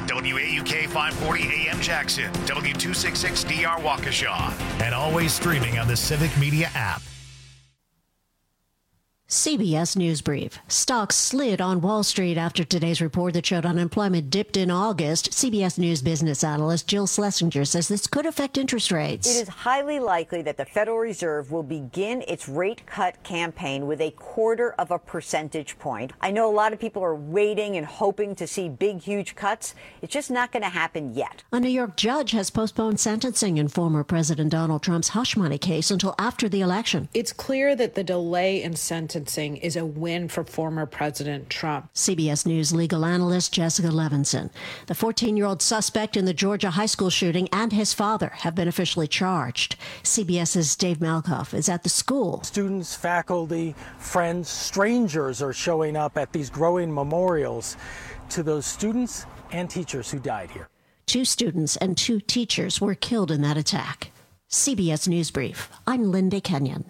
WAUK 540 AM Jackson, W266DR Waukesha, and always streaming on the Civic Media app. CBS News Brief. Stocks slid on Wall Street after today's report that showed unemployment dipped in August. CBS News business analyst Jill Schlesinger says this could affect interest rates. It is highly likely that the Federal Reserve will begin its rate cut campaign with 0.25 percentage point. I know a lot of people are waiting and hoping to see big, huge cuts. It's just not going to happen yet. A New York judge has postponed sentencing in former President Donald Trump's hush money case until after the election. It's clear that the delay in sentencing is a win for former President Trump. CBS News legal analyst Jessica Levinson. The 14-year-old suspect in the Georgia high school shooting and his father have been officially charged. CBS's Dave Malkoff is at the school. Students, faculty, friends, strangers are showing up at these growing memorials to those students and teachers who died here. 2 students and 2 teachers were killed in that attack. CBS News Brief. I'm Linda Kenyon.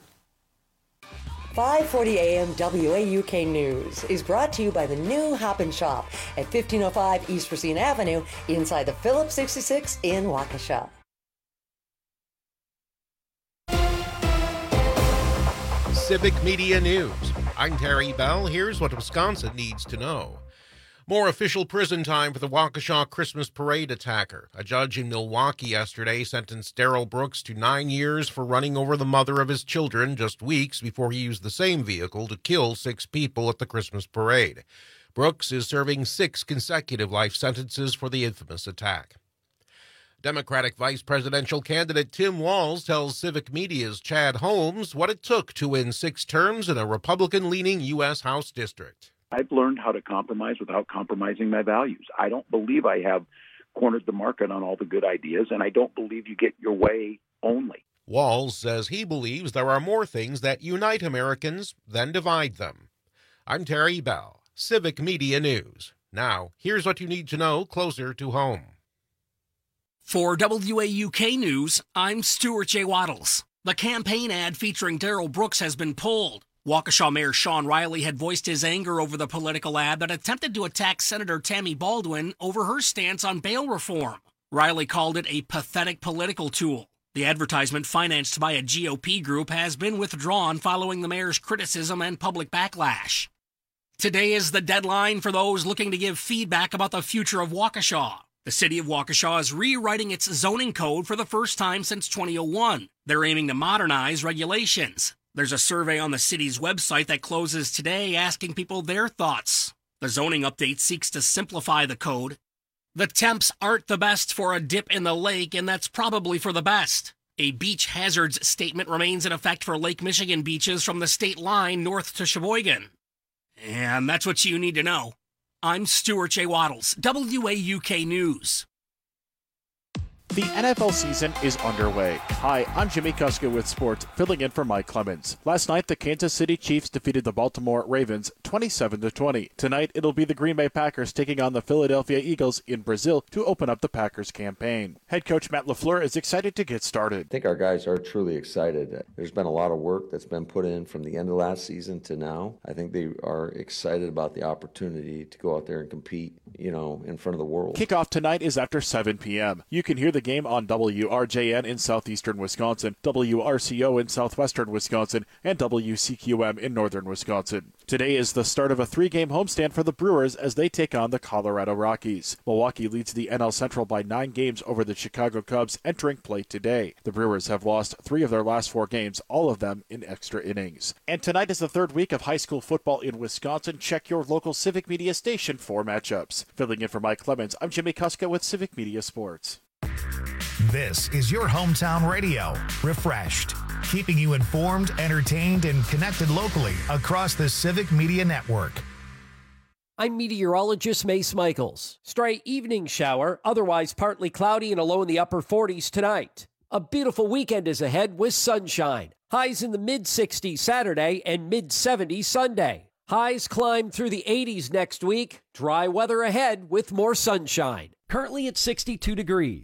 540 AM WAUK News is brought to you by the new Hop and Shop at 1505 East Racine Avenue inside the Phillips 66 in Waukesha. Civic Media News. I'm Terry Bell. Here's what Wisconsin needs to know. More official prison time for the Waukesha Christmas parade attacker. A judge in Milwaukee yesterday sentenced Darrell Brooks to 9 years for running over the mother of his children just weeks before he used the same vehicle to kill 6 people at the Christmas parade. Brooks is serving 6 consecutive life sentences for the infamous attack. Democratic vice presidential candidate Tim Walz tells Civic Media's Chad Holmes what it took to win 6 terms in a Republican-leaning U.S. House district. I've learned how to compromise without compromising my values. I don't believe I have cornered the market on all the good ideas, and I don't believe you get your way only. Walz says he believes there are more things that unite Americans than divide them. I'm Terry Bell, Civic Media News. Now, here's what you need to know closer to home. For WAUK News, I'm Stuart J. Waddles. The campaign ad featuring Darrell Brooks has been pulled. Waukesha Mayor Sean Riley had voiced his anger over the political ad that attempted to attack Senator Tammy Baldwin over her stance on bail reform. Riley called it a pathetic political tool. The advertisement, financed by a GOP group, has been withdrawn following the mayor's criticism and public backlash. Today is the deadline for those looking to give feedback about the future of Waukesha. The city of Waukesha is rewriting its zoning code for the first time since 2001. They're aiming to modernize regulations. There's a survey on the city's website that closes today asking people their thoughts. The zoning update seeks to simplify the code. The temps aren't the best for a dip in the lake, and that's probably for the best. A beach hazards statement remains in effect for Lake Michigan beaches from the state line north to Sheboygan. And that's what you need to know. I'm Stuart J. Waddles, WAUK News. The NFL season is underway. Hi, I'm Jimmy Kuska with sports, filling in for Mike Clemens. Last night, the Kansas City Chiefs defeated the Baltimore Ravens 27-20. Tonight, it'll be the Green Bay Packers taking on the Philadelphia Eagles in Brazil to open up the Packers campaign. Head coach Matt LaFleur is excited to get started. I think our guys are truly excited. There's been a lot of work that's been put in from the end of last season to now. I think they are excited about the opportunity to go out there and compete, in front of the world. Kickoff tonight is after 7 p.m. You can hear the game on WRJN in southeastern Wisconsin, WRCO in southwestern Wisconsin, and WCQM in northern Wisconsin. Today is the start of a 3-game homestand for the Brewers as they take on the Colorado Rockies. Milwaukee leads the NL Central by 9 games over the Chicago Cubs entering play today. The Brewers have lost 3 of their last 4 games, all of them in extra innings. And tonight is the 3rd week of high school football in Wisconsin. Check your local Civic Media station for matchups. Filling in for Mike Clemens, I'm Jimmy Kuska with Civic Media Sports. This is your hometown radio, refreshed, keeping you informed, entertained, and connected locally across the Civic Media Network. I'm meteorologist Mace Michaels. Stray evening shower, otherwise partly cloudy and a low in the upper 40s tonight. A beautiful weekend is ahead with sunshine. Highs in the mid-60s Saturday and mid-70s Sunday. Highs climb through the 80s next week. Dry weather ahead with more sunshine. Currently at 62 degrees.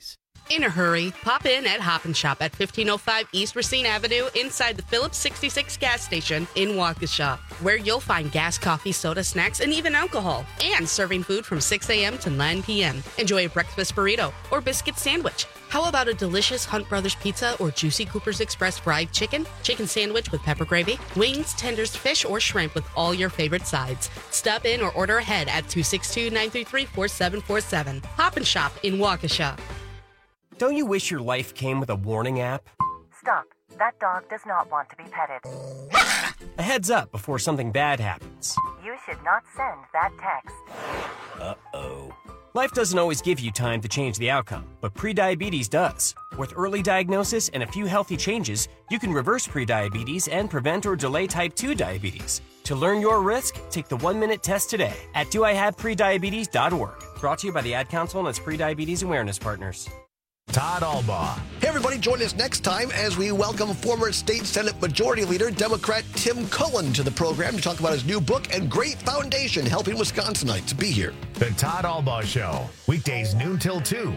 In a hurry, pop in at Hop & Shop at 1505 East Racine Avenue inside the Phillips 66 gas station in Waukesha, where you'll find gas, coffee, soda, snacks, and even alcohol, and serving food from 6 a.m. to 9 p.m. Enjoy a breakfast burrito or biscuit sandwich. How about a delicious Hunt Brothers pizza or juicy Cooper's Express fried chicken sandwich with pepper gravy, wings, tenders, fish, or shrimp with all your favorite sides? Stop in or order ahead at 262-933-4747. Hop & Shop in Waukesha. Don't you wish your life came with a warning app? Stop. That dog does not want to be petted. A heads up before something bad happens. You should not send that text. Uh-oh. Life doesn't always give you time to change the outcome, but prediabetes does. With early diagnosis and a few healthy changes, you can reverse prediabetes and prevent or delay type 2 diabetes. To learn your risk, take the 1-minute test today at doihaveprediabetes.org. Brought to you by the Ad Council and its prediabetes awareness partners. Todd Albaugh. Hey, everybody, join us next time as we welcome former State Senate Majority Leader, Democrat Tim Cullen, to the program to talk about his new book and great foundation helping Wisconsinites. Be here. The Todd Albaugh Show, weekdays noon till 2.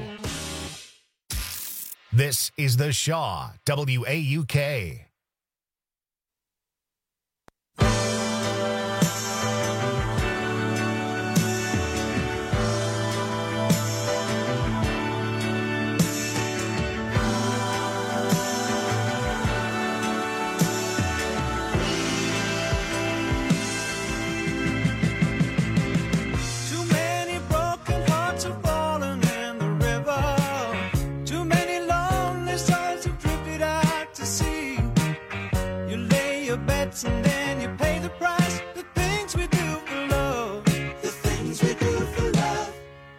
This is The Shaw, WAUK. And then you pay the price. The things we do for love. The things we do for love.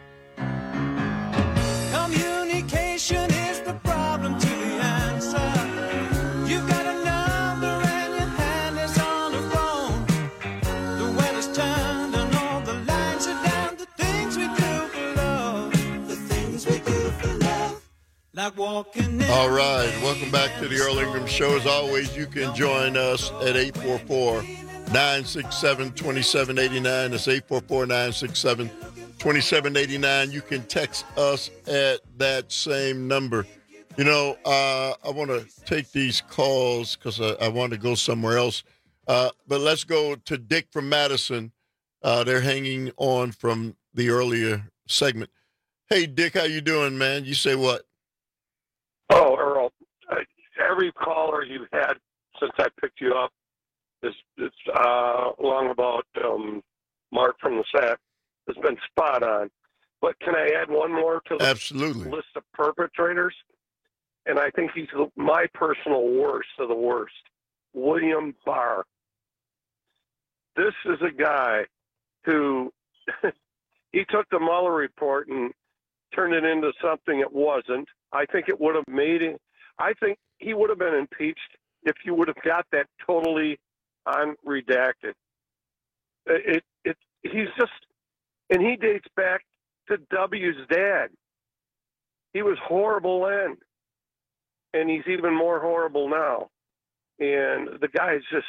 Communication is the problem to the answer. You've got a number and your hand is on the phone. The weather's turned and all the lines are down. The things we do for love. The things we do for love. Like walking in. All right, welcome back to the Earl Ingram Show. As always, you can join us at 844-967-2789. That's 844-967-2789. You can text us at that same number. You know, I want to take these calls because I want to go somewhere else. But let's go to Dick from Madison. They're hanging on from the earlier segment. Hey, Dick, how you doing, man? You say what? Oh, Earl, every caller you had since I picked you up is along about Mark from the SAC has been spot on. But can I add one more to the Absolutely. List of perpetrators? And I think he's my personal worst of the worst, William Barr. This is a guy who he took the Mueller report and turned it into something it wasn't. I think it would have made it. I think he would have been impeached if you would have got that totally unredacted. He's just, and he dates back to W's dad. He was horrible then, and he's even more horrible now. And the guy's just,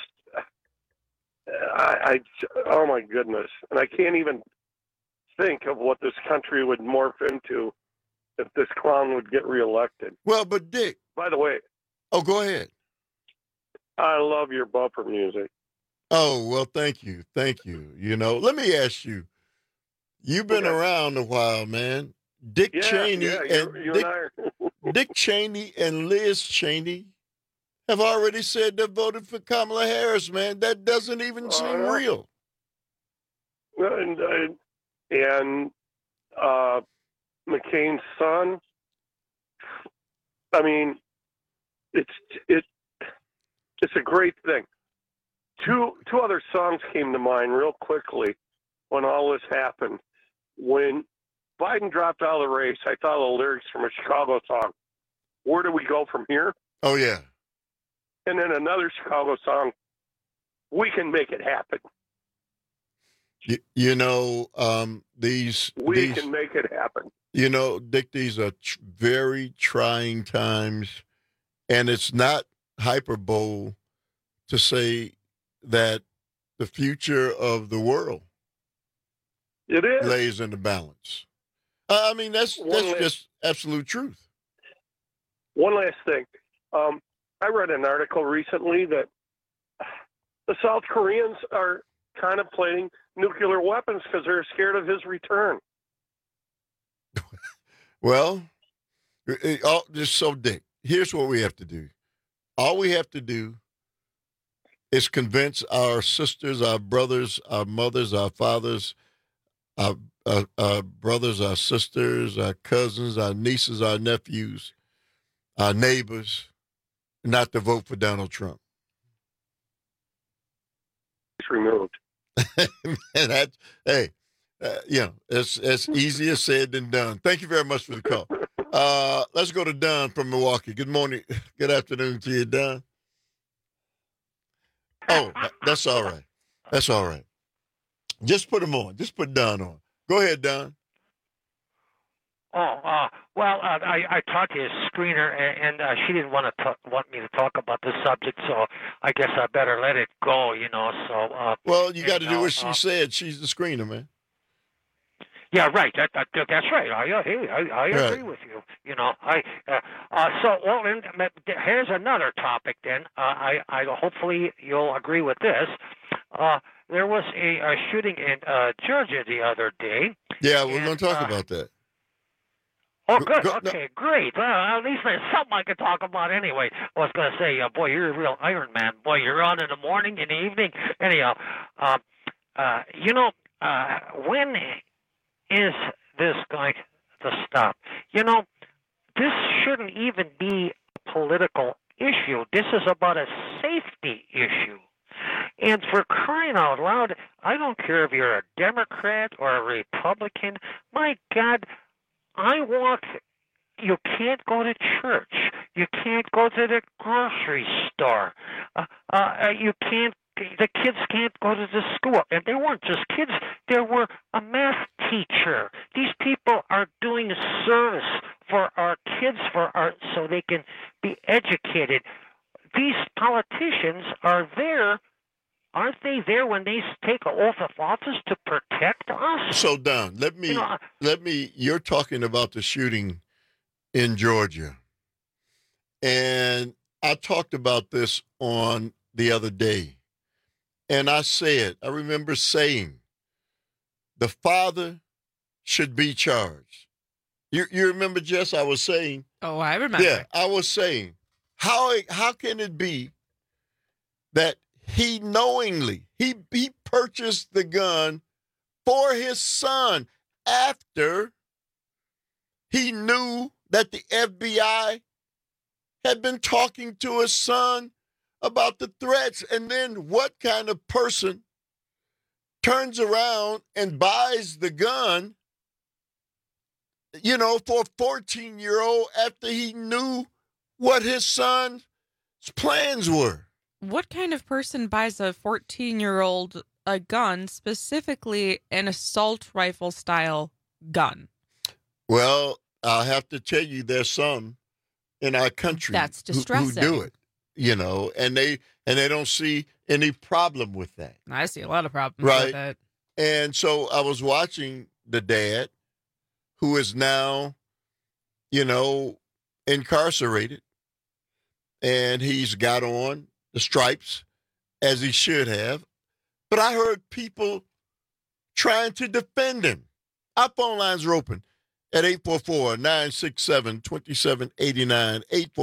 oh my goodness. And I can't even think of what this country would morph into if this clown would get reelected. Well, but Dick. By the way. Oh, go ahead. I love your bumper music. Oh, well, thank you. Thank you. You know, let me ask you. You've been around a while, man. Dick Cheney Dick Cheney and Liz Cheney have already said they voted for Kamala Harris, man. That doesn't even seem real. And McCain's son. I mean, it's a great thing. Two other songs came to mind real quickly when all this happened. When Biden dropped out of the race, I thought of the lyrics from a Chicago song. Where do we go from here? Oh yeah. And then another Chicago song. We can make it happen. You know, these can make it happen. You know, Dick, these are very trying times, and it's not hyperbole to say that the future of the world lays in the balance. I mean, that's just absolute truth. One last thing. I read an article recently that the South Koreans are contemplating nuclear weapons because they're scared of his return. Well, Dick, here's what we have to do. All we have to do is convince our sisters, our brothers, our mothers, our fathers, our brothers, our sisters, our cousins, our nieces, our nephews, our neighbors, not to vote for Donald Trump. It's removed. And it's easier said than done. Thank you very much for the call. Let's go to Don from Milwaukee. Good morning. Good afternoon to you, Don. Oh, that's all right. That's all right. Just put him on. Just put Don on. Go ahead, Don. I talked to his screener, and she didn't want me to talk about the subject, so I guess I better let it go, So. Well, you got to do what she said. She's the screener, man. Yeah, right. That's right. I agree with you. Here's another topic. Then I hopefully you'll agree with this. There was a shooting in Georgia the other day. Yeah, we're going to talk about that. Oh, good. Okay, great. Well, at least there's something I can talk about anyway. I was going to say, boy, you're a real Iron Man. Boy, you're on in the morning, in the evening. Anyhow, when is this going to stop? This shouldn't even be a political issue. This is about a safety issue. And for crying out loud, I don't care if you're a Democrat or a Republican. My God, you can't go to church. You can't go to the grocery store. The kids can't go to the school. And they weren't just kids. There were a math teacher. These people are doing a service for our kids, so they can be educated. These politicians are there. Aren't they there when they take an oath of office to protect us? So, Don, you're talking about the shooting in Georgia. And I talked about this on the other day. And I remember saying, the father should be charged. You remember, Jess, I was saying? Oh, I remember. Yeah, I was saying, how can it be that he knowingly, he purchased the gun for his son after he knew that the FBI had been talking to his son about the threats? And then what kind of person turns around and buys the gun, for a 14-year-old after he knew what his son's plans were? What kind of person buys a 14-year-old a gun, specifically an assault rifle style gun? Well, I'll have to tell you, there's some in our country that's distressing. Who do it, and they don't see any problem with that. I see a lot of problems with that. And so I was watching the dad, who is now, incarcerated, and he's got on the stripes, as he should have. But I heard people trying to defend him. Our phone lines are open at 844-967-2789,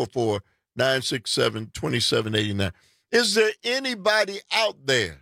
844-967-2789. Is there anybody out there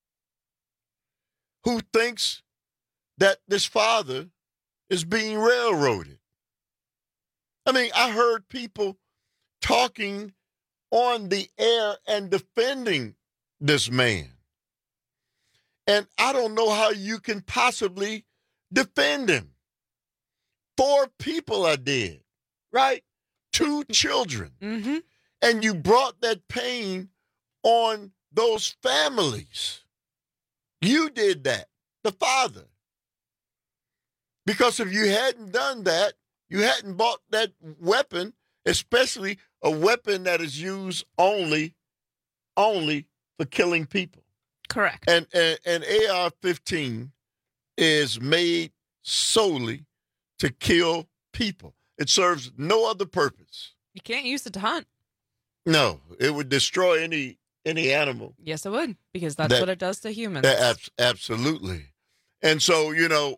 who thinks that this father is being railroaded? I mean, I heard people talking on the air and defending this man. And I don't know how you can possibly defend him. 4 people are dead, right? 2 children. Mm-hmm. And you brought that pain on those families. You did that, the father. Because if you hadn't done that, you hadn't bought that weapon, especially a weapon that is used only for killing people. Correct. And AR-15 is made solely to kill people. It serves no other purpose. You can't use it to hunt. No, it would destroy any animal. Yes, it would, because that's what it does to humans. Absolutely. And so,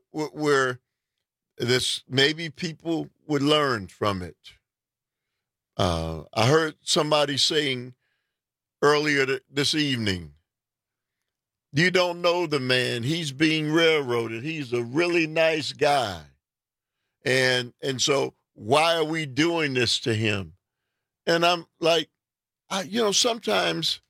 maybe people would learn from it. I heard somebody saying earlier this evening, you don't know the man. He's being railroaded. He's a really nice guy. And so why are we doing this to him? And I'm like, sometimes,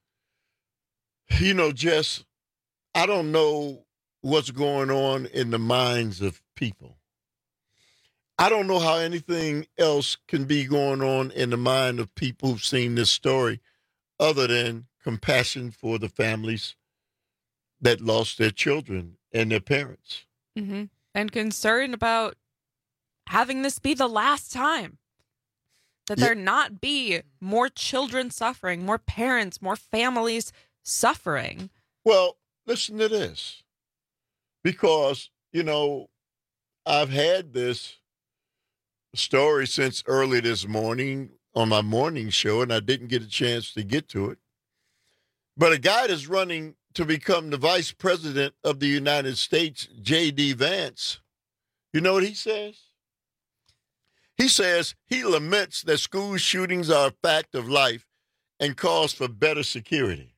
Jess, I don't know what's going on in the minds of people. I don't know how anything else can be going on in the mind of people who've seen this story other than compassion for the families that lost their children and their parents. Mm-hmm. And concern about having this be the last time. That there not be more children suffering, more parents, more families suffering. Well, listen to this. Because, I've had this story since early this morning on my morning show, and I didn't get a chance to get to it. But a guy that's running to become the vice president of the United States, J.D. Vance, you know what he says? He says he laments that school shootings are a fact of life and calls for better security.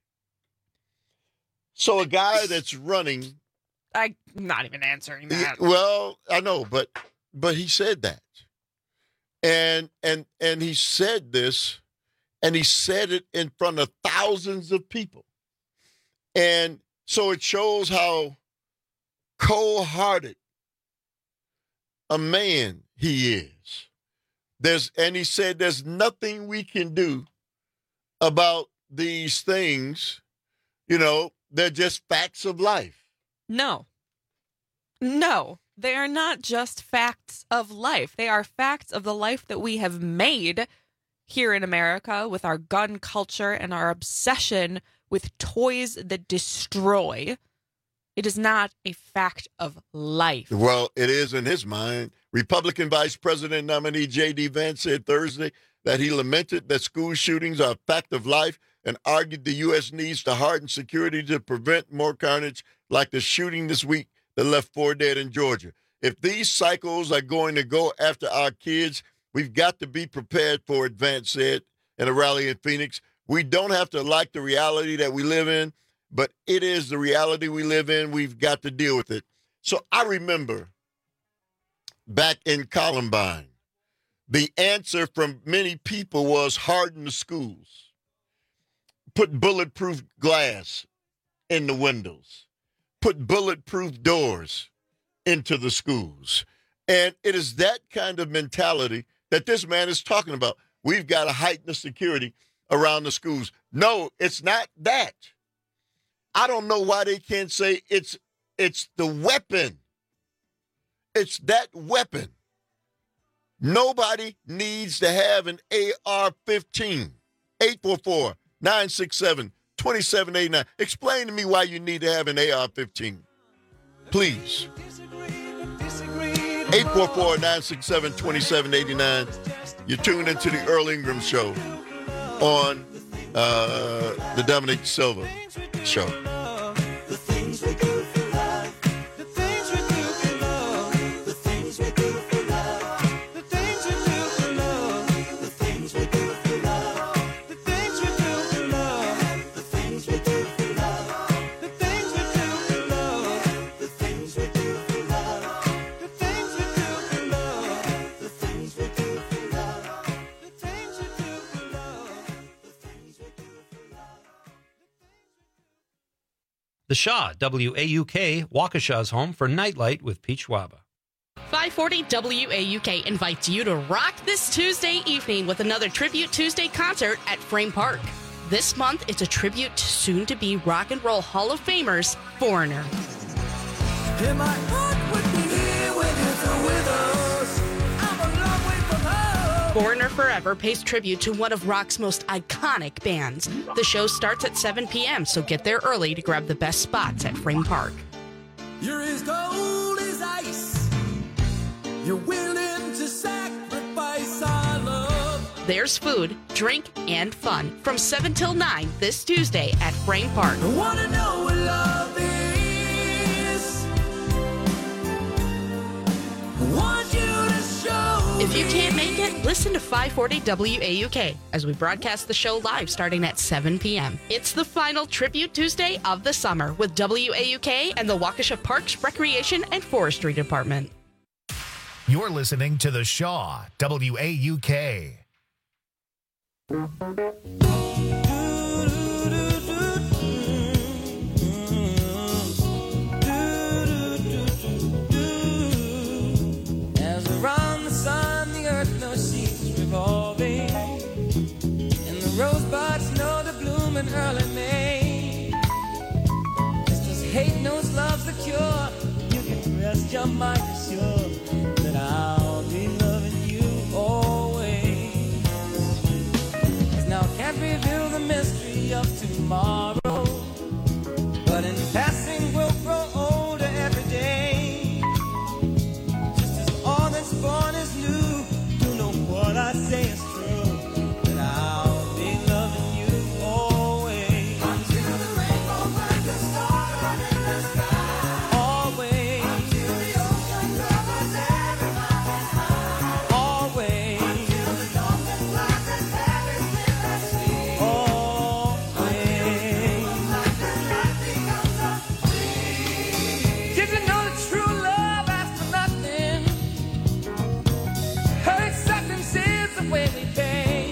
So a guy that's running... I'm not even answering that. Well, I know, but he said that. And he said this, and he said it in front of thousands of people. And so it shows how cold-hearted a man he is. And he said there's nothing we can do about these things. They're just facts of life. No, they are not just facts of life. They are facts of the life that we have made here in America with our gun culture and our obsession with toys that destroy. It is not a fact of life. Well, it is in his mind. Republican Vice President nominee J.D. Vance said Thursday that he lamented that school shootings are a fact of life and argued the U.S. needs to harden security to prevent more carnage like the shooting this week that left 4 dead in Georgia. If these cycles are going to go after our kids, we've got to be prepared for it, Vance said in a rally in Phoenix. We don't have to like the reality that we live in, but it is the reality we live in. We've got to deal with it. So I remember back in Columbine, the answer from many people was harden the schools, put bulletproof glass in the windows, put bulletproof doors into the schools. And it is that kind of mentality that this man is talking about. We've got to heighten the security around the schools. No, it's not that. I don't know why they can't say it's the weapon. It's that weapon. Nobody needs to have an AR-15. 844-967-2789. Explain to me why you need to have an AR-15. Please. 844-967-2789. You're tuned into the Earl Ingram Show on the Dominic Silva Show. The Shaw, WAUK, Waukesha's home for Nightlight with Pete Schwaba. 540 WAUK invites you to rock this Tuesday evening with another Tribute Tuesday concert at Frame Park. This month, it's a tribute to soon-to-be Rock and Roll Hall of Famers, Foreigner. And my heart would be here when you're through with us. I'm a long way from home. Foreigner Forever pays tribute to one of rock's most iconic bands. The show starts at 7 p.m., so get there early to grab the best spots at Frame Park. You're as cold as ice. You're willing to sacrifice our love. there's food, drink, and fun from 7 till 9 this Tuesday at Frame Park. I wanna know what love is. I want you to show If you me. can't make it, listen to 540 WAUK as we broadcast the show live starting at 7 p.m. It's the final Tribute Tuesday of the summer with WAUK and the Waukesha Parks Recreation and Forestry Department. You're listening to The Shaw, WAUK. As around the sun, the earth knows she's revolving, and the rosebuds know to bloom in early May. Just as hate knows love's the cure, you can rest your mind assured that I'll be loving you always. 'Cause now I can't reveal the mystery of tomorrow, but in passing we'll grow older every day. Just as all that's born is new, you know what I say is true, that I'll be loving you always. Until the rainbow finds a star in the sky. Always. Until the ocean covers every mountain high. Always. Until the dolphin flies and parrots in the sea. Always. Did you know that true love asks for nothing? Her acceptance is the way we pay.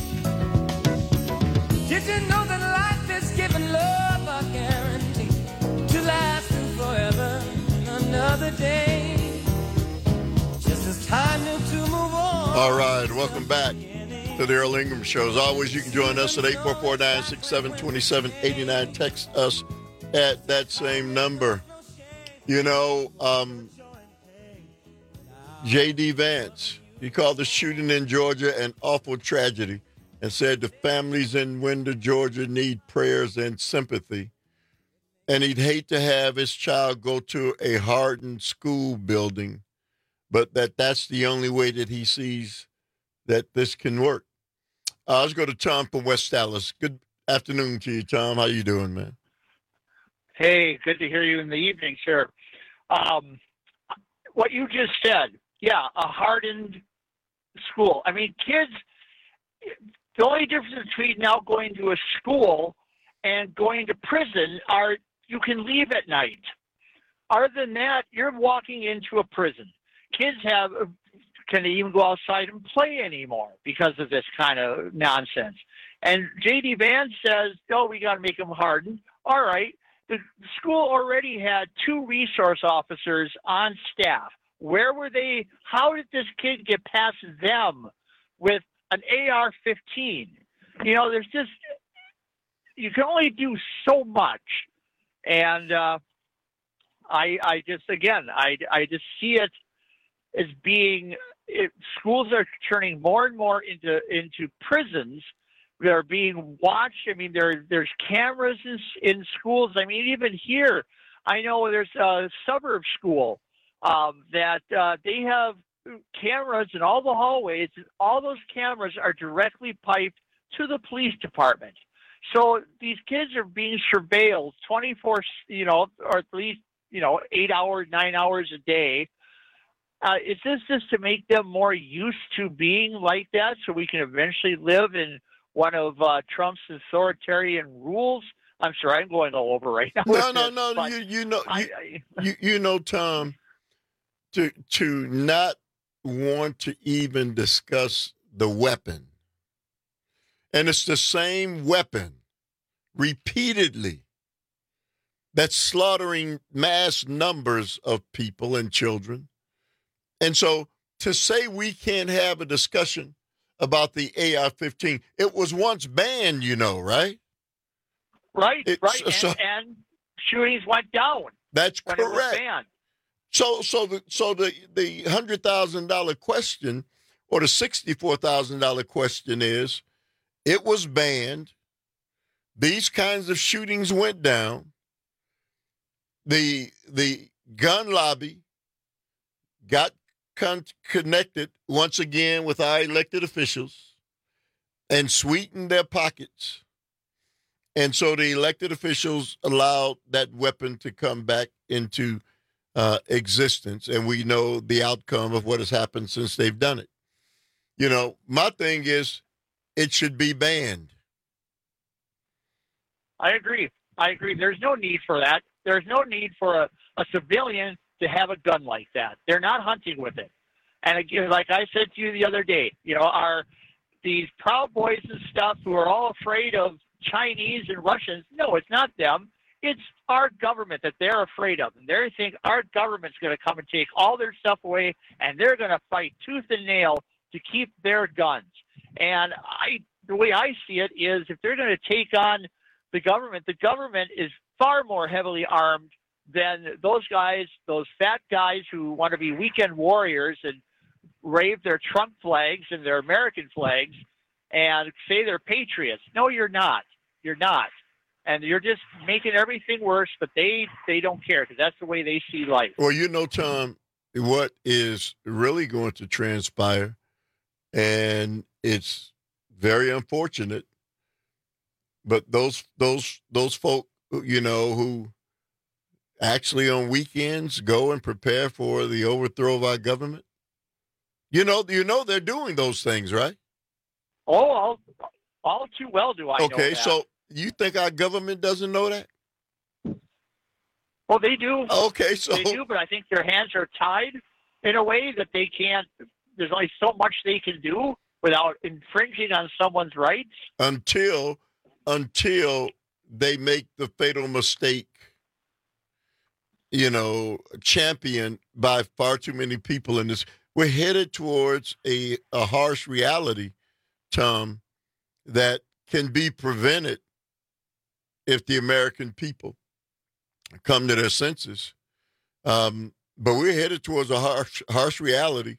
Did you know that life is giving love a guarantee to last through forever and another day? Just as time knew to move on. All right, welcome back to the Earl Ingram Show. As always, you can join us at 844-967-2789. Text us at that same number. You know, J.D. Vance, he called the shooting in Georgia an awful tragedy and said the families in Winder, Georgia need prayers and sympathy. And he'd hate to have his child go to a hardened school building, but that's the only way that he sees that this can work. Let's go to Tom from West Dallas. Good afternoon to you, Tom. How you doing, man? Hey, good to hear you in the evening, sir. What you just said, yeah, a hardened school. I mean, kids, the only difference between now going to a school and going to prison are you can leave at night. Other than that, you're walking into a prison. Kids can they even go outside and play anymore because of this kind of nonsense. And J.D. Vance says, oh, we got to make them hardened. All right. The school already had 2 resource officers on staff. Where were they? How did this kid get past them with an AR-15? You know, there's just, you can only do so much. And I just see it as being, schools are turning more and more into prisons. They're being watched. I mean, there's cameras in schools. I mean, even here, I know there's a suburb school that they have cameras in all the hallways. And all those cameras are directly piped to the police department. So these kids are being surveilled 24, or at least, 8 hours, 9 hours a day. Is this just to make them more used to being like that so we can eventually live in one of Trump's authoritarian rules? I'm sorry, I'm going all over right now. No. You know, Tom, to not want to even discuss the weapon. And it's the same weapon repeatedly that's slaughtering mass numbers of people and children. And so to say we can't have a discussion about the AR-15, it was once banned, right? Right. And shootings went down. That's when correct. It was banned. So the $100,000 question or the $64,000 question is, it was banned. These kinds of shootings went down. The gun lobby got connected once again with our elected officials and sweetened their pockets. And so the elected officials allowed that weapon to come back into existence. And we know the outcome of what has happened since they've done it. You know, my thing is it should be banned. I agree. There's no need for that. There's no need for a civilian to have a gun like that. They're not hunting with it. And again, like I said to you the other day, you know, these Proud Boys and stuff who are all afraid of Chinese and Russians. No, it's not them. It's our government that they're afraid of. And they think our government's going to come and take all their stuff away, and they're going to fight tooth and nail to keep their guns. And the way I see it is if they're going to take on the government is far more heavily armed than those guys, those fat guys who want to be weekend warriors and wave their Trump flags and their American flags and say they're patriots. No, you're not. You're not. And you're just making everything worse, but they don't care because that's the way they see life. Well, you know, Tom, what is really going to transpire, and it's very unfortunate, but those folk, you know, who actually on weekends go and prepare for the overthrow of our government, you know they're doing those things, right? Oh, all too well do I know Okay, that. so you think our government doesn't know that? Well, they do. Okay, so they do, but I think their hands are tied in a way that they can't. There's only so much they can do without infringing on someone's rights. Until they make the fatal mistake, you know, championed by far too many people in this. We're headed towards a harsh reality, Tom, that can be prevented if the American people come to their senses. But we're headed towards a harsh reality,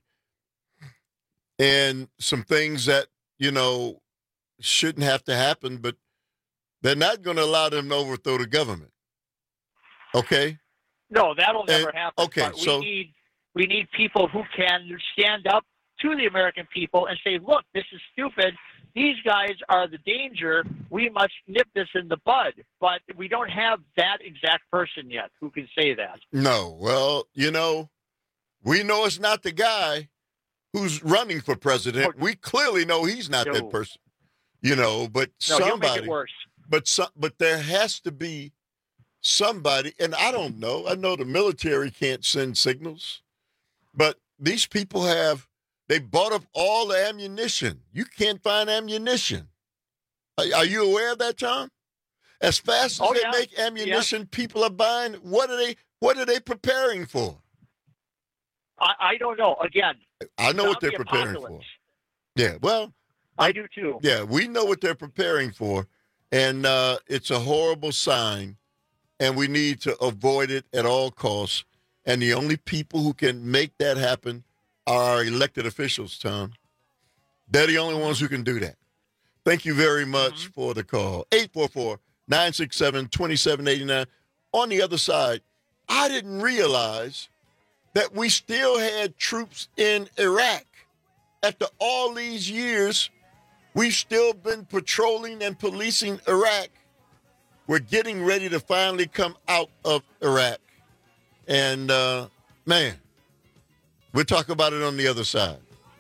and some things that, you know, shouldn't have to happen, but they're not going to allow them to overthrow the government. Okay? No, that'll never happen. Okay, but so we need people who can stand up to the American people and say, look, this is stupid. These guys are the danger. We must nip this in the bud. But we don't have that exact person yet who can say that. No. Well, you know, we know it's not the guy who's running for president. We clearly know he's not that person. You know, but he'll make it worse. But there has to be somebody, and I don't know. I know the military can't send signals, but these people they bought up all the ammunition. You can't find ammunition. Are you aware of that, Tom? As fast as they make ammunition, people are buying. What are they preparing for? I don't know. Again, I know what they're preparing for. Yeah, well, I do too. Yeah, we know what they're preparing for, and it's a horrible sign, and we need to avoid it at all costs. And the only people who can make that happen are our elected officials, Tom. They're the only ones who can do that. Thank you very much for the call. 844-967-2789. On the other side, I didn't realize that we still had troops in Iraq. After all these years, we've still been patrolling and policing Iraq. We're getting ready to finally come out of Iraq. And, man, we'll talk about it on the other side.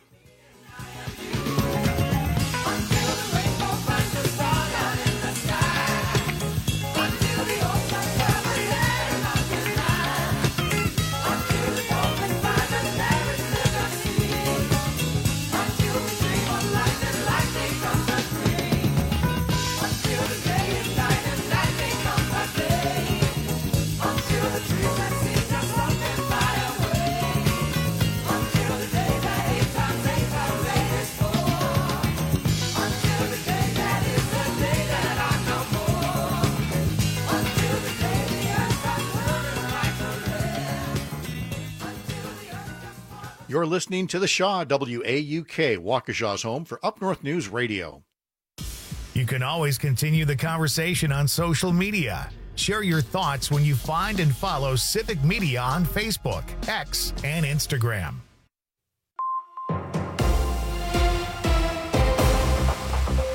You're listening to the Shaw, WAUK, Waukesha's home for Up North News Radio. You can always continue the conversation on social media. Share your thoughts when you find and follow Civic Media on Facebook, X, and Instagram.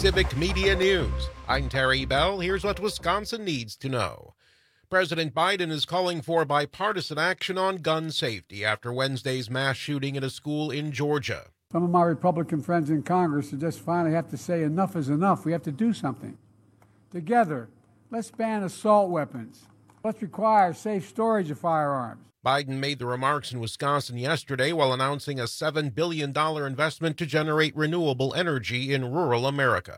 Civic Media News. I'm Terry Bell. Here's what Wisconsin needs to know. President Biden is calling for bipartisan action on gun safety after Wednesday's mass shooting at a school in Georgia. Some of my Republican friends in Congress just finally have to say enough is enough. We have to do something. Together, let's ban assault weapons. Let's require safe storage of firearms. Biden made the remarks in Wisconsin yesterday while announcing a $7 billion investment to generate renewable energy in rural America.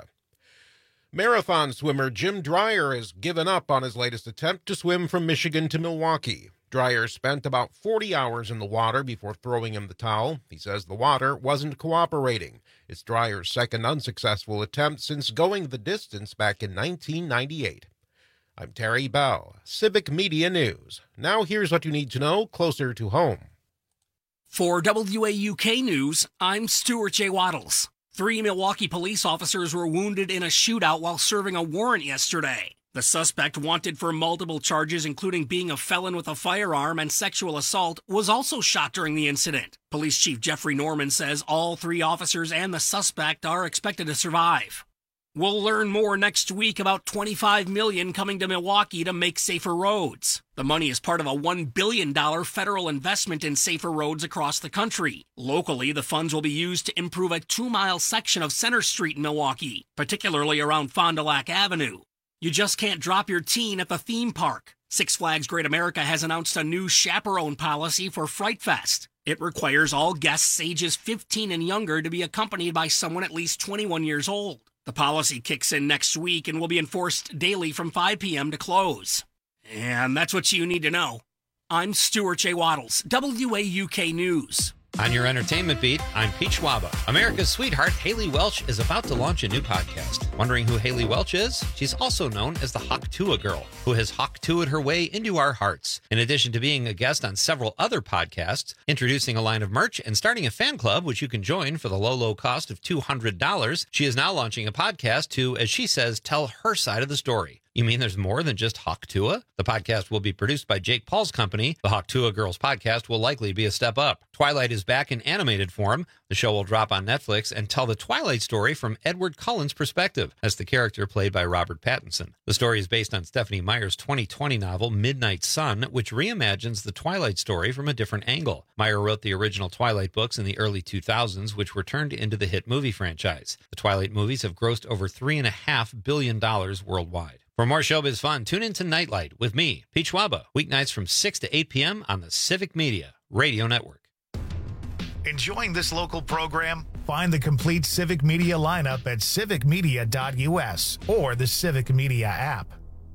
Marathon swimmer Jim Dreyer has given up on his latest attempt to swim from Michigan to Milwaukee. Dreyer spent about 40 hours in the water before throwing in the towel. He says the water wasn't cooperating. It's Dreyer's second unsuccessful attempt since going the distance back in 1998. I'm Terry Bell, Civic Media News. Now here's what you need to know closer to home. For WAUK News, I'm Stuart J. Waddles. 3 Milwaukee police officers were wounded in a shootout while serving a warrant yesterday. The suspect, wanted for multiple charges, including being a felon with a firearm and sexual assault, was also shot during the incident. Police Chief Jeffrey Norman says all 3 officers and the suspect are expected to survive. We'll learn more next week about $25 million coming to Milwaukee to make safer roads. The money is part of a $1 billion federal investment in safer roads across the country. Locally, the funds will be used to improve a 2-mile section of Center Street in Milwaukee, particularly around Fond du Lac Avenue. You just can't drop your teen at the theme park. Six Flags Great America has announced a new chaperone policy for Fright Fest. It requires all guests ages 15 and younger to be accompanied by someone at least 21 years old. The policy kicks in next week and will be enforced daily from 5 p.m. to close. And that's what you need to know. I'm Stuart J. Waddles, WAUK News. On your entertainment beat, I'm Pete Schwaba. America's sweetheart, Haley Welch, is about to launch a new podcast. Wondering who Haley Welch is? She's also known as the Hawk Tuah Girl, who has Hawk Tuah'd her way into our hearts. In addition to being a guest on several other podcasts, introducing a line of merch, and starting a fan club, which you can join for the low cost of $200, she is now launching a podcast to, as she says, tell her side of the story. You mean there's more than just Hawk Tuah? The podcast will be produced by Jake Paul's company. The Hawk Tuah Girls podcast will likely be a step up. Twilight is back in animated form. The show will drop on Netflix and tell the Twilight story from Edward Cullen's perspective, as the character played by Robert Pattinson. The story is based on Stephanie Meyer's 2020 novel Midnight Sun, which reimagines the Twilight story from a different angle. Meyer wrote the original Twilight books in the early 2000s, which were turned into the hit movie franchise. The Twilight movies have grossed over $3.5 billion worldwide. For more showbiz fun, tune in to Nightlight with me, Pete Schwaba, weeknights from 6 to 8 p.m. on the Civic Media Radio Network. Enjoying this local program? Find the complete Civic Media lineup at civicmedia.us or the Civic Media app.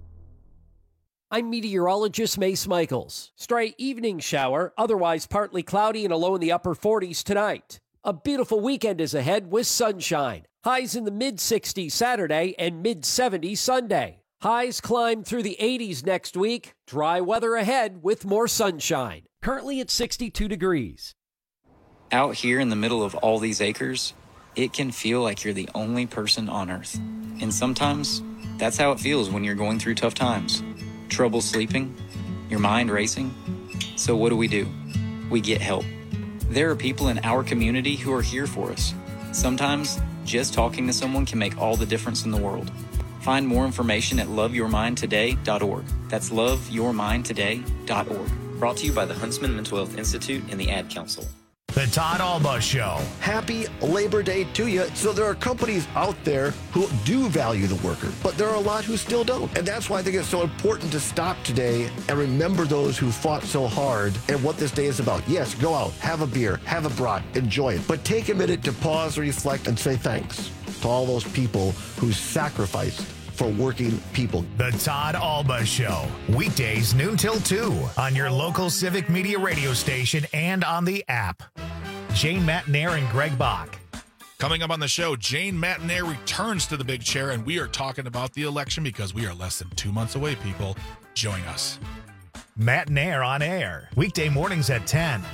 I'm meteorologist Mace Michaels. Stray evening shower, otherwise partly cloudy and a low in the upper 40s tonight. A beautiful weekend is ahead with sunshine. Highs in the mid-60s Saturday and mid-70s Sunday. Highs climb through the 80s next week. Dry weather ahead with more sunshine. Currently at 62 degrees. Out here in the middle of all these acres, it can feel like you're the only person on Earth. And sometimes, that's how it feels when you're going through tough times. Trouble sleeping, your mind racing. So what do? We get help. There are people in our community who are here for us. Sometimes, just talking to someone can make all the difference in the world. Find more information at loveyourmindtoday.org. That's loveyourmindtoday.org. Brought to you by the Huntsman Mental Health Institute and the Ad Council. The Todd Alba Show. Happy Labor Day to you. So there are companies out there who do value the worker, but there are a lot who still don't. And that's why I think it's so important to stop today and remember those who fought so hard and what this day is about. Yes, go out, have a beer, have a brat, enjoy it. But take a minute to pause, reflect, and say thanks to all those people who sacrificed for working people. The Todd Alba Show. Weekdays noon till 2 on your local Civic Media radio station and on the app. Jane Matnair and Greg Bach. Coming up on the show, Jane Matnair returns to the big chair, and we are talking about the election because we are less than 2 months away, people. Join us. Matnair on air. Weekday mornings at 10.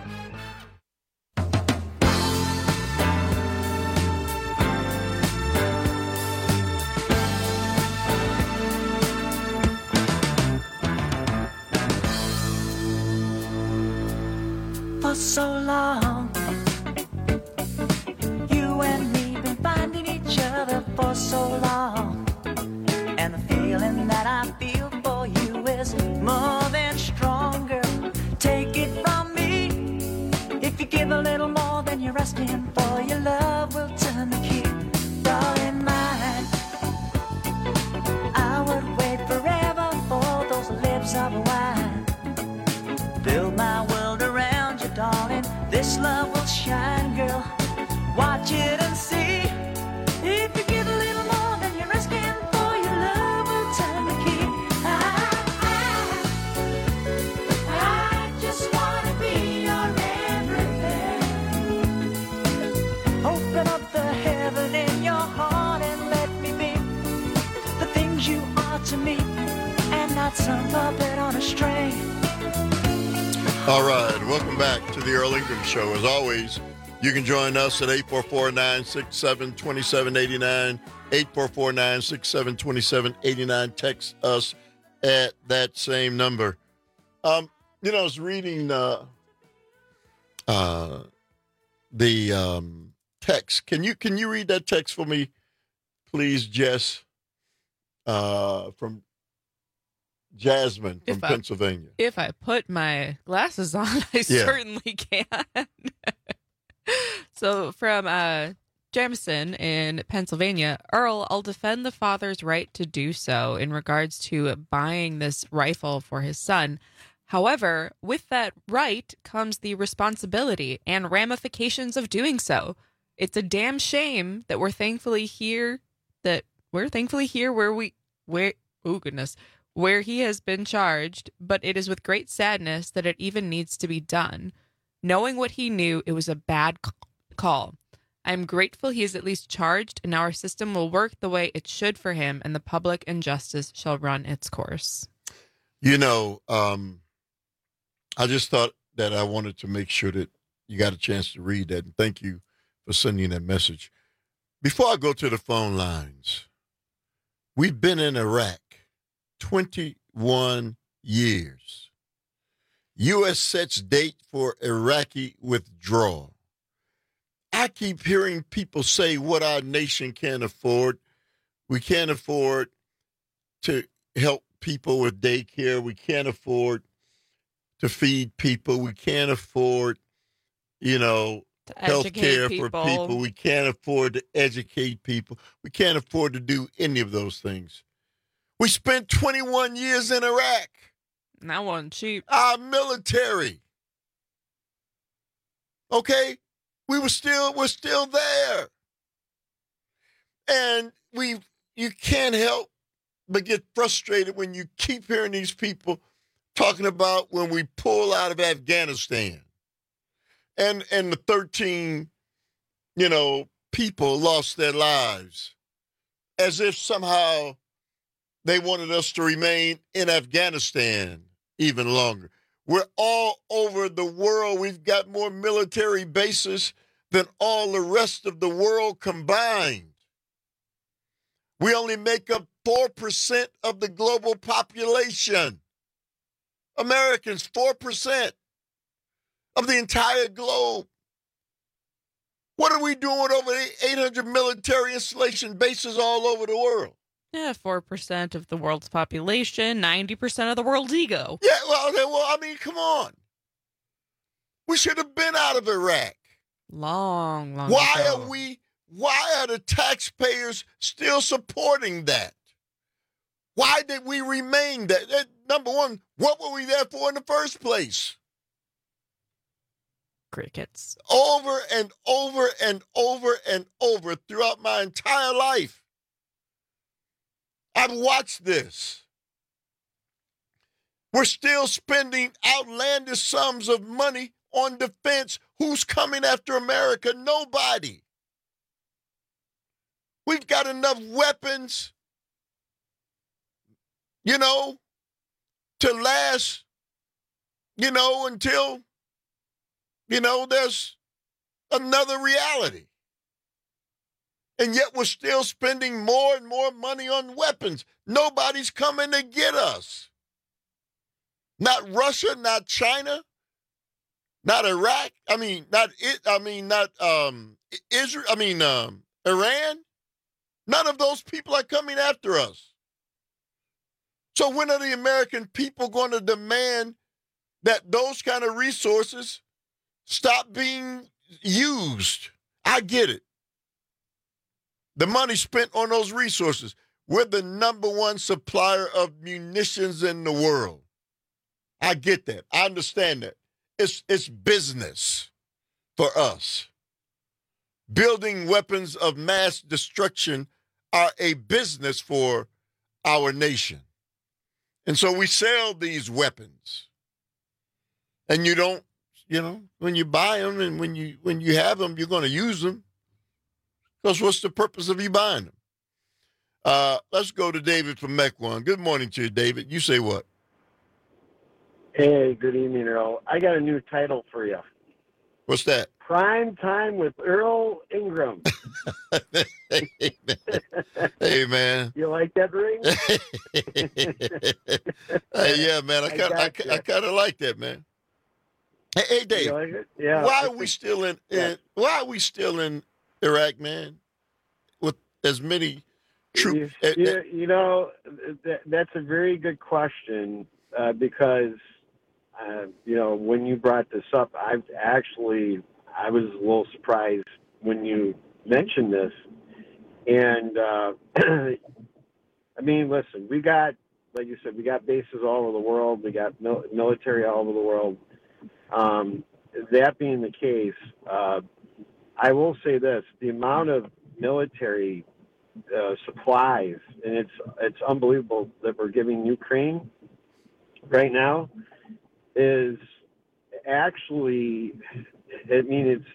For so long, you and me been finding each other for asking for your love will turn the key. Darling mine, I would wait forever for those lips of wine. Build my world around you, darling. This love will shine, girl. Watch it and see. If you give a little more than you're asking for, your love will turn the key. I just want to be your everything. Open up the heaven in your heart and let me be the things you are to me, and not some puppet on a string. All right, welcome back to the Earl Ingram Show. As always, you can join us at 844-967-2789, 844-967-2789. Text us at that same number. I was reading the text. Can you read that text for me, please, Jess? From Jasmine from Pennsylvania. If I put my glasses on, I certainly can. So from Jamison in Pennsylvania, Earl, I'll defend the father's right to do so in regards to buying this rifle for his son. However, with that right comes the responsibility and ramifications of doing so. It's a damn shame that we're thankfully here where he has been charged, but it is with great sadness that it even needs to be done. Knowing what he knew, it was a bad call. I'm grateful he is at least charged, and our system will work the way it should for him, and the public and justice shall run its course. I just thought that I wanted to make sure that you got a chance to read that, and thank you for sending that message. Before I go to the phone lines, we've been in Iraq 21 years. U.S. sets date for Iraqi withdrawal. I keep hearing people say what our nation can't afford. We can't afford to help people with daycare. We can't afford to feed people. We can't afford, health care for people. We can't afford to educate people. We can't afford to do any of those things. We spent 21 years in Iraq. That wasn't cheap. Our military. Okay? We're still there. And you can't help but get frustrated when you keep hearing these people talking about when we pull out of Afghanistan. And the 13, people lost their lives. As if somehow they wanted us to remain in Afghanistan even longer. We're all over the world. We've got more military bases than all the rest of the world combined. We only make up 4% of the global population. Americans, 4% of the entire globe. What are we doing over 800 military installation bases all over the world? Yeah, 4% of the world's population, 90% of the world's ego. Yeah, well, come on. We should have been out of Iraq. Long ago. Why are the taxpayers still supporting that? Why did we remain that? Number one, what were we there for in the first place? Crickets. Over and over and over and over throughout my entire life. I've watched this. We're still spending outlandish sums of money on defense. Who's coming after America? Nobody. We've got enough weapons, to last, until, there's another reality. And yet we're still spending more and more money on weapons. Nobody's coming to get us. Not Russia, not China, not Iraq. Israel. Iran. None of those people are coming after us. So when are the American people going to demand that those kind of resources stop being used. I get it. The money spent on those resources. We're the number one supplier of munitions in the world. I get that. I understand that. It's business for us. Building weapons of mass destruction are a business for our nation. And so we sell these weapons. And you don't, when you buy them and when you have them, you're going to use them. Because what's the purpose of you buying them? Let's go to David from Mequon. Good morning to you, David. You say what? Hey, good evening, Earl. I got a new title for you. What's that? Prime Time with Earl Ingram. Hey, man. You like that ring? Yeah, man. I kind of like that, man. Hey, Dave. You like it? Yeah. Why are we still in Iraq, man? With as many troops. That's a very good question because when you brought this up, I was a little surprised when you mentioned this. And, I mean, listen, we got, like you said, we got bases all over the world. We got military all over the world. That being the case, I will say this, the amount of military supplies, and it's unbelievable that we're giving Ukraine right now, is actually, I mean,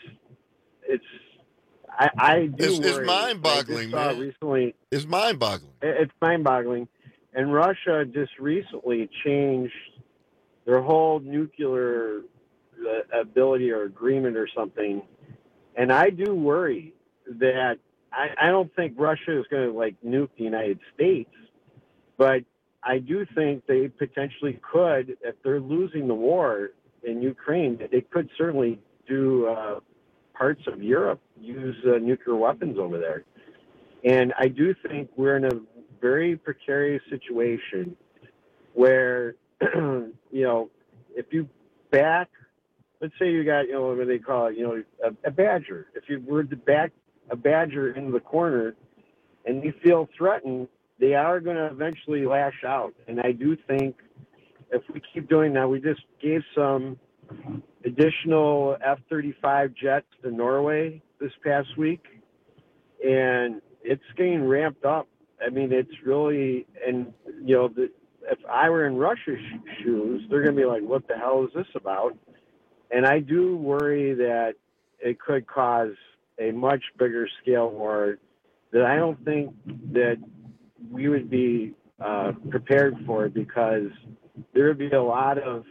I do it's worry. mind-boggling, man. Recently, it's mind-boggling. It's mind-boggling. And Russia just recently changed their whole nuclear ability or agreement or something. And I do worry that I don't think Russia is going to nuke the United States, but I do think they potentially could, if they're losing the war in Ukraine, they could certainly do parts of Europe use nuclear weapons over there. And I do think we're in a very precarious situation where, if you back, let's say you got, what they call it, a badger. If you were to back a badger into the corner and you feel threatened, they are going to eventually lash out. And I do think if we keep doing that, we just gave some additional F-35 jets to Norway this past week, and it's getting ramped up. I mean, it's really, and, if I were in Russia's shoes, they're going to be like, what the hell is this about? And I do worry that it could cause a much bigger scale war that I don't think that we would be prepared for, because there would be a lot of,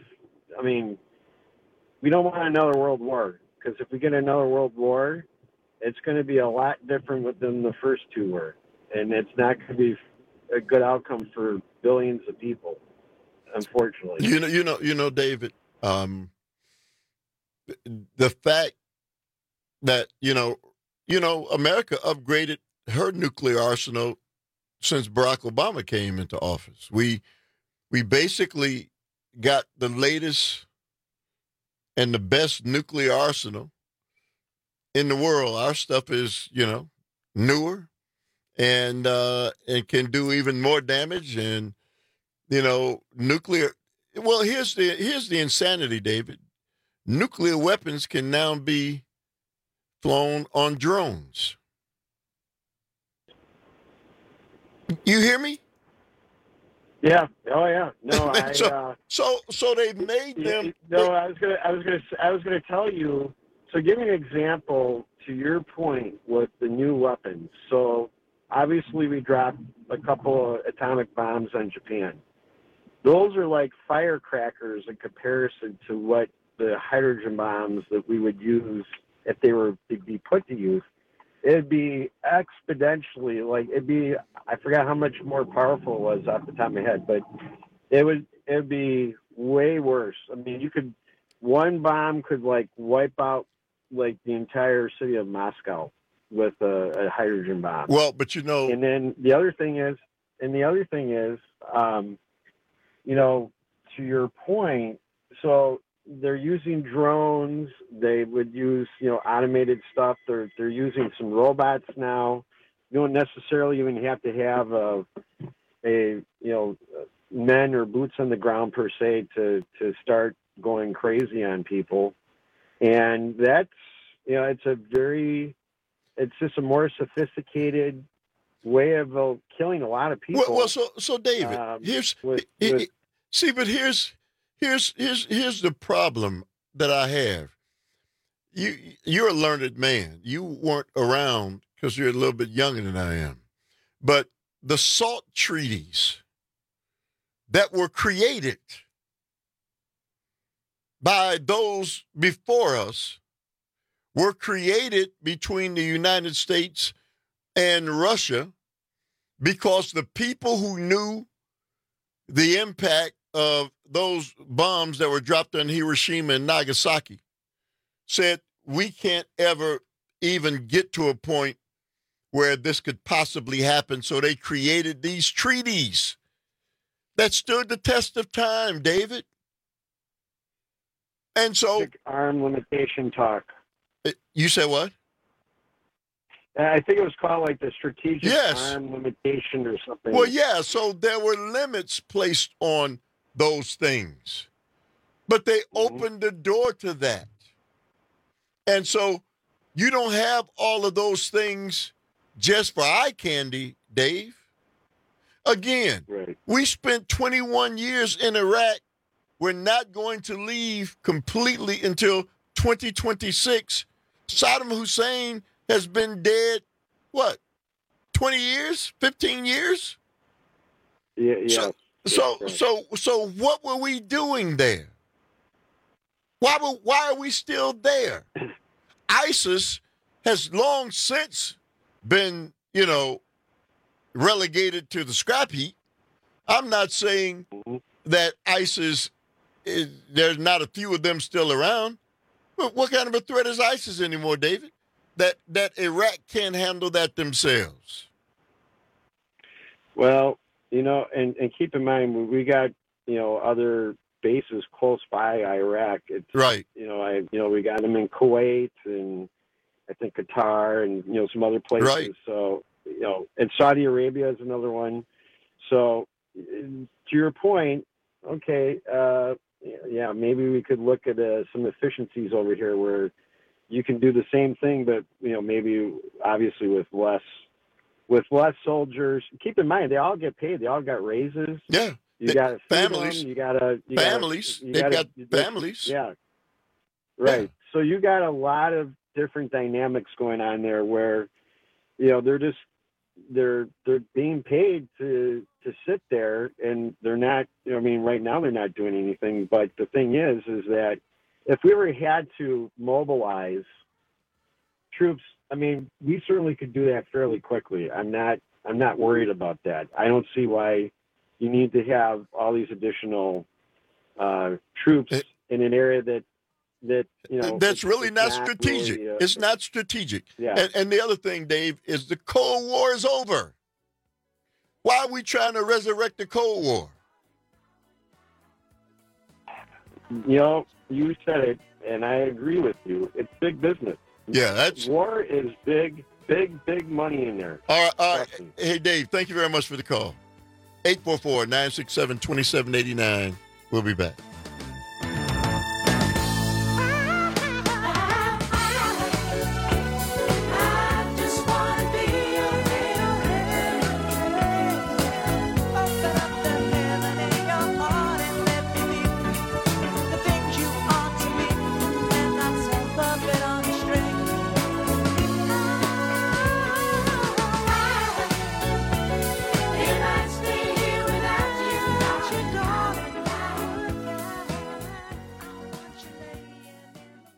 we don't want another world war, because if we get another world war, it's going to be a lot different than the first two were. And it's not going to be a good outcome for billions of people, unfortunately. You know, David, the fact that, America upgraded her nuclear arsenal since Barack Obama came into office. We basically got the latest and the best nuclear arsenal in the world. Our stuff is, newer and can do even more damage. And, nuclear. Well, here's the insanity, David. Nuclear weapons can now be flown on drones. You hear me? Yeah. Oh, yeah. No, so they made them. No, I was gonna tell you. So, give me an example to your point with the new weapons. So, obviously, we dropped a couple of atomic bombs on Japan. Those are like firecrackers in comparison to what the hydrogen bombs that we would use if they were to be put to use. It'd be exponentially, I forgot how much more powerful it was off the top of my head, but it'd be way worse. I mean, one bomb could wipe out the entire city of Moscow with a hydrogen bomb. Well, but and then the other thing is, to your point, so they're using drones. They would use, automated stuff. They're using some robots now. You don't necessarily even have to have men or boots on the ground per se to start going crazy on people. And that's, it's just a more sophisticated way of killing a lot of people. Well, so David, here's the problem that I have. You're a learned man. You weren't around because you're a little bit younger than I am. But the SALT treaties that were created by those before us were created between the United States and Russia because the people who knew the impact of those bombs that were dropped on Hiroshima and Nagasaki said, we can't ever even get to a point where this could possibly happen. So they created these treaties that stood the test of time, David. And so arm limitation talk. You said what? I think it was called like the strategic arm limitation or something. Well, yeah. So there were limits placed on those things, but they opened the door to that. And so you don't have all of those things just for eye candy, Dave. Again, we spent 21 years in Iraq. We're not going to leave completely until 2026. Saddam Hussein has been dead, 20 years, 15 years? Yeah. So what were we doing there? Why are we still there? ISIS has long since been, relegated to the scrap heap. I'm not saying that ISIS, there's not a few of them still around. But what kind of a threat is ISIS anymore, David? That Iraq can't handle that themselves. Well, and keep in mind, we got, other bases close by Iraq. It's, right. We got them in Kuwait and I think Qatar and, some other places. Right. So, and Saudi Arabia is another one. So to your point, okay, maybe we could look at some efficiencies over here where you can do the same thing, but, maybe obviously with less soldiers. Keep in mind, they all get paid. They all got raises. Yeah. You got families. You got families. They've got families. Yeah. Right. Yeah. So you got a lot of different dynamics going on there where, they're being paid to sit there and they're not, right now they're not doing anything. But the thing is that if we ever had to mobilize troops, we certainly could do that fairly quickly. I'm not worried about that. I don't see why you need to have all these additional troops in an area that that's really not strategic. Really, it's not strategic. Yeah. And the other thing, Dave, is the Cold War is over. Why are we trying to resurrect the Cold War? You said it, and I agree with you. It's big business. Yeah, war is big money in there. All right. Hey, Dave, thank you very much for the call. 844-967-2789. We'll be back.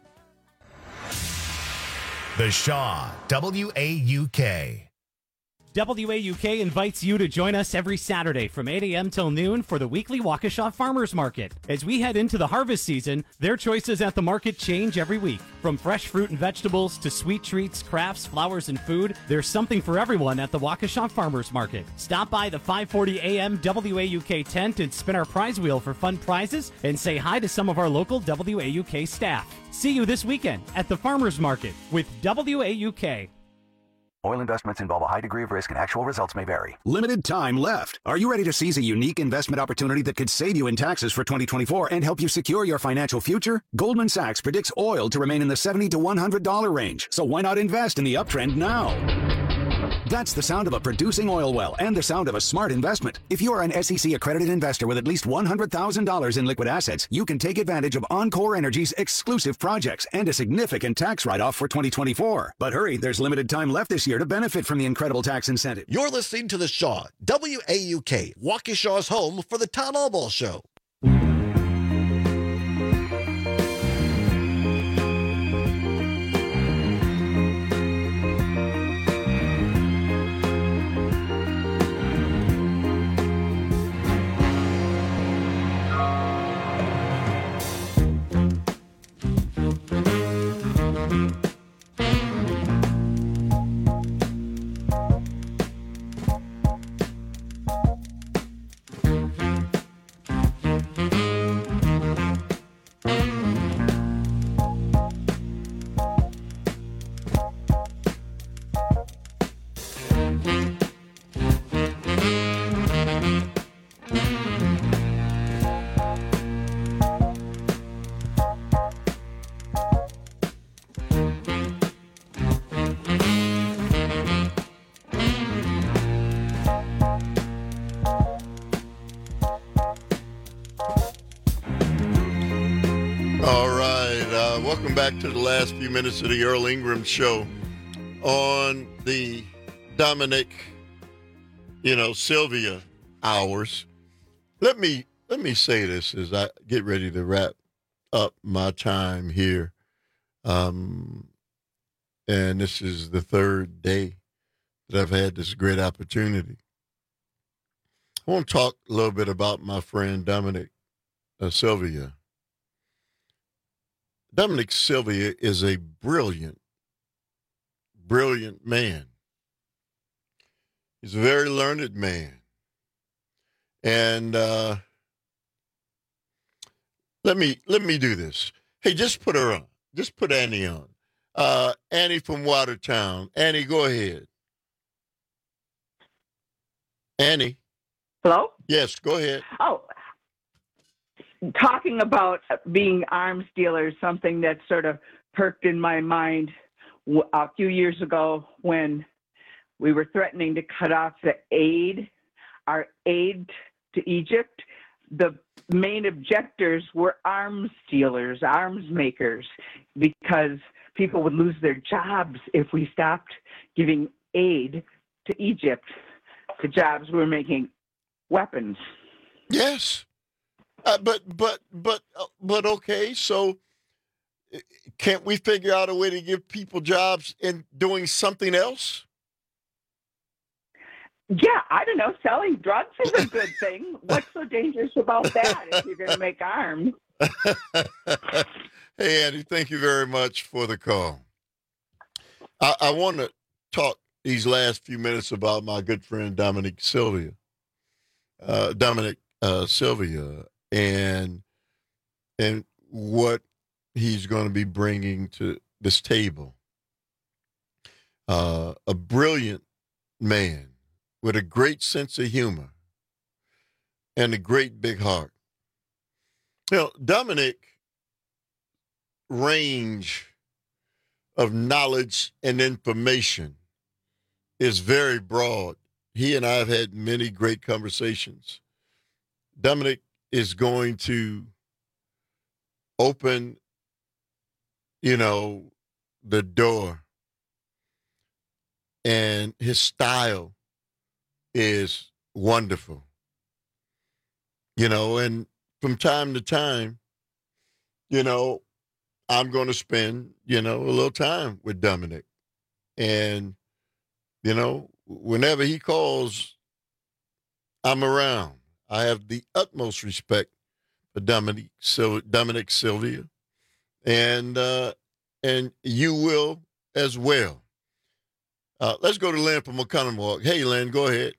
The Shaw, WAUK. WAUK invites you to join us every Saturday from 8 a.m. till noon for the weekly Waukesha Farmers Market. As we head into the harvest season, their choices at the market change every week. From fresh fruit and vegetables to sweet treats, crafts, flowers, and food, there's something for everyone at the Waukesha Farmers Market. Stop by the 540 a.m. WAUK tent and spin our prize wheel for fun prizes and say hi to some of our local WAUK staff. See you this weekend at the Farmers Market with WAUK. Oil investments involve a high degree of risk and actual results may vary. Limited time left. Are you ready to seize a unique investment opportunity that could save you in taxes for 2024 and help you secure your financial future? Goldman Sachs predicts oil to remain in the $70 to $100 range. So why not invest in the uptrend now? That's the sound of a producing oil well and the sound of a smart investment. If you are an SEC-accredited investor with at least $100,000 in liquid assets, you can take advantage of Encore Energy's exclusive projects and a significant tax write-off for 2024. But hurry, there's limited time left this year to benefit from the incredible tax incentive. You're listening to The Shaw, WAUK, Waukesha's home for the Town Hall Ball Show. Welcome back to the last few minutes of the Earl Ingram Show on the Dominic, Sylvia hours. Let me say this as I get ready to wrap up my time here. And this is the third day that I've had this great opportunity. I want to talk a little bit about my friend Dominic Sylvia. Dominic Sylvia is a brilliant man. He's a very learned man. And let me do this. Hey, just put her on. Just put Annie on. Annie from Watertown. Annie, go ahead. Annie. Hello? Yes, go ahead. Oh, talking about being arms dealers, something that sort of perked in my mind a few years ago when we were threatening to cut off our aid to Egypt. The main objectors were arms dealers, arms makers, because people would lose their jobs if we stopped giving aid to Egypt. The jobs were making weapons. Yes. But okay, so can't we figure out a way to give people jobs in doing something else? Yeah, I don't know. Selling drugs is a good thing. What's so dangerous about that if you're going to make arms? Hey, Andy, thank you very much for the call. I want to talk these last few minutes about my good friend Dominic Sylvia. Sylvia. And what he's going to be bringing to this table. A brilliant man with a great sense of humor and a great big heart. Dominic's range of knowledge and information is very broad. He and I have had many great conversations. Dominic is going to open, the door. And his style is wonderful. And from time to time, I'm going to spend, a little time with Dominic. And, whenever he calls, I'm around. I have the utmost respect for Dominic Sylvia, and you will as well. Let's go to Lynn from Oconomowoc. Hey, Lynn, go ahead.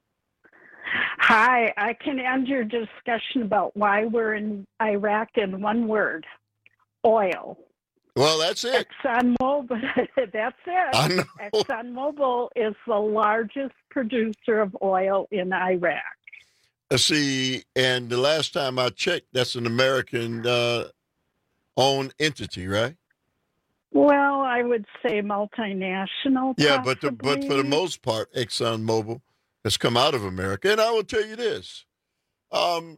Hi, I can end your discussion about why we're in Iraq in one word: oil. Well, that's it. ExxonMobil, that's it. I know. ExxonMobil is the largest producer of oil in Iraq. See, and the last time I checked, that's an American owned entity, right? Well, I would say multinational. Yeah, possibly. but for the most part, ExxonMobil has come out of America. And I will tell you this. Saddam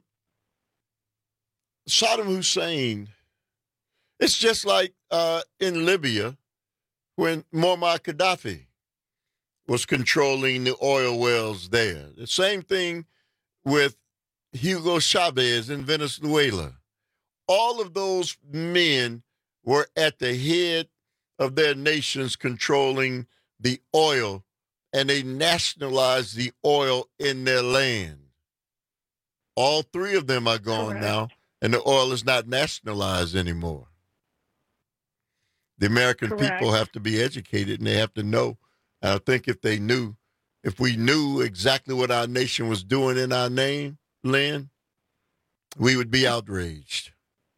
Hussein, it's just like in Libya when Muammar Gaddafi was controlling the oil wells there. The same thing with Hugo Chavez in Venezuela. All of those men were at the head of their nations controlling the oil, and they nationalized the oil in their land. All three of them are gone now, and the oil is not nationalized anymore. The American people have to be educated, and they have to know. And I think if we knew exactly what our nation was doing in our name, Lynn, we would be outraged.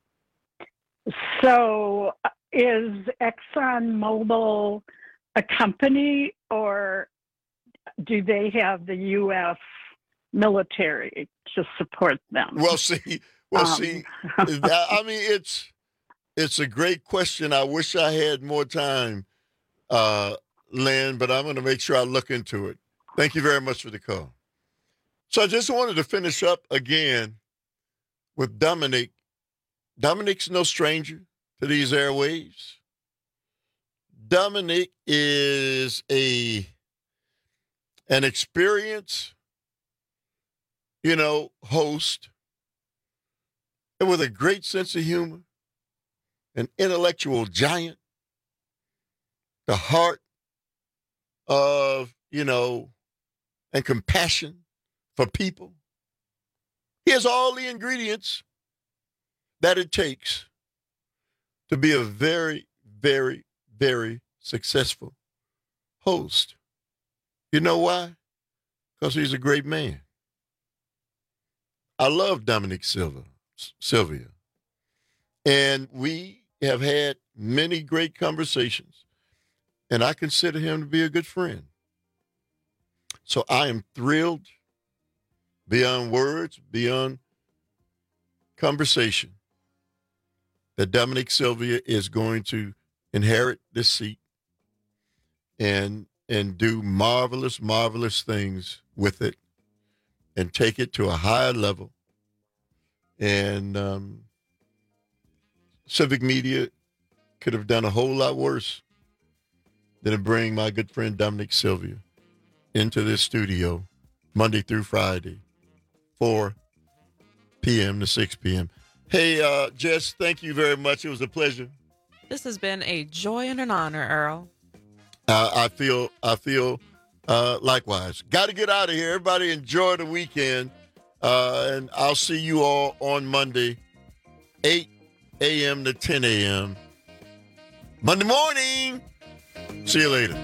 So is ExxonMobil a company, or do they have the U.S. military to support them? Well, see, I mean, it's a great question. I wish I had more time, Lynn, but I'm going to make sure I look into it. Thank you very much for the call. So I just wanted to finish up again with Dominic. Dominic's no stranger to these airwaves. Dominic is an experienced, host, and with a great sense of humor, an intellectual giant, the heart of, and compassion for people. He has all the ingredients that it takes to be a very, very, very successful host. You know why? Because he's a great man. I love Dominic Sylvia. And we have had many great conversations, and I consider him to be a good friend. So I am thrilled beyond words, beyond conversation, that Dominic Sylvia is going to inherit this seat and do marvelous, marvelous things with it and take it to a higher level. And Civic Media could have done a whole lot worse than to bring my good friend Dominic Sylvia into this studio Monday through Friday, 4 p.m. to 6 p.m. Hey, Jess, thank you very much. It was a pleasure. This has been a joy and an honor, Earl. I feel likewise. Got to get out of here. Everybody enjoy the weekend. And I'll see you all on Monday, 8 a.m. to 10 a.m. Monday morning. See you later.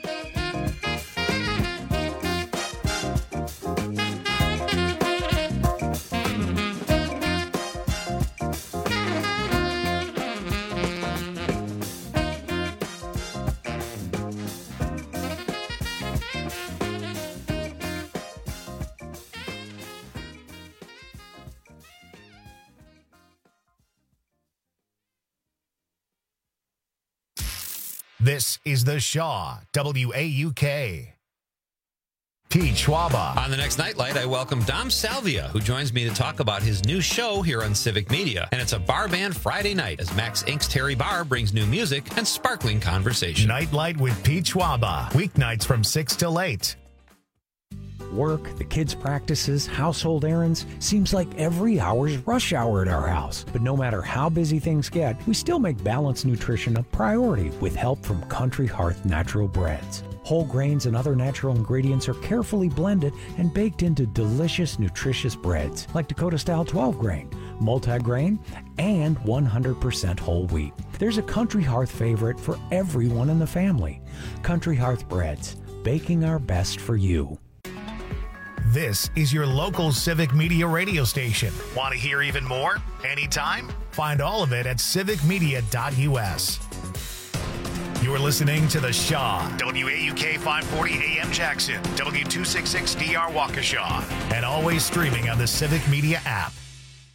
This is the Shaw, W-A-U-K. Pete Schwaba. On the next Nightlight, I welcome Dom Salvia, who joins me to talk about his new show here on Civic Media. And it's a bar band Friday night as Max Inc.'s Terry Barr brings new music and sparkling conversation. Nightlight with Pete Schwaba. Weeknights from 6 till 8. Work, the kids' practices, household errands. Seems like every hour's rush hour at our house. But no matter how busy things get, we still make balanced nutrition a priority with help from Country Hearth Natural Breads. Whole grains and other natural ingredients are carefully blended and baked into delicious, nutritious breads like Dakota Style 12-grain, multi-grain, and 100% whole wheat. There's a Country Hearth favorite for everyone in the family. Country Hearth Breads, baking our best for you. This is your local Civic Media radio station. Want to hear even more? Anytime? Find all of it at civicmedia.us. You're listening to The Shaw, WAUK 540 AM Jackson, W266DR Waukesha, and always streaming on the Civic Media app.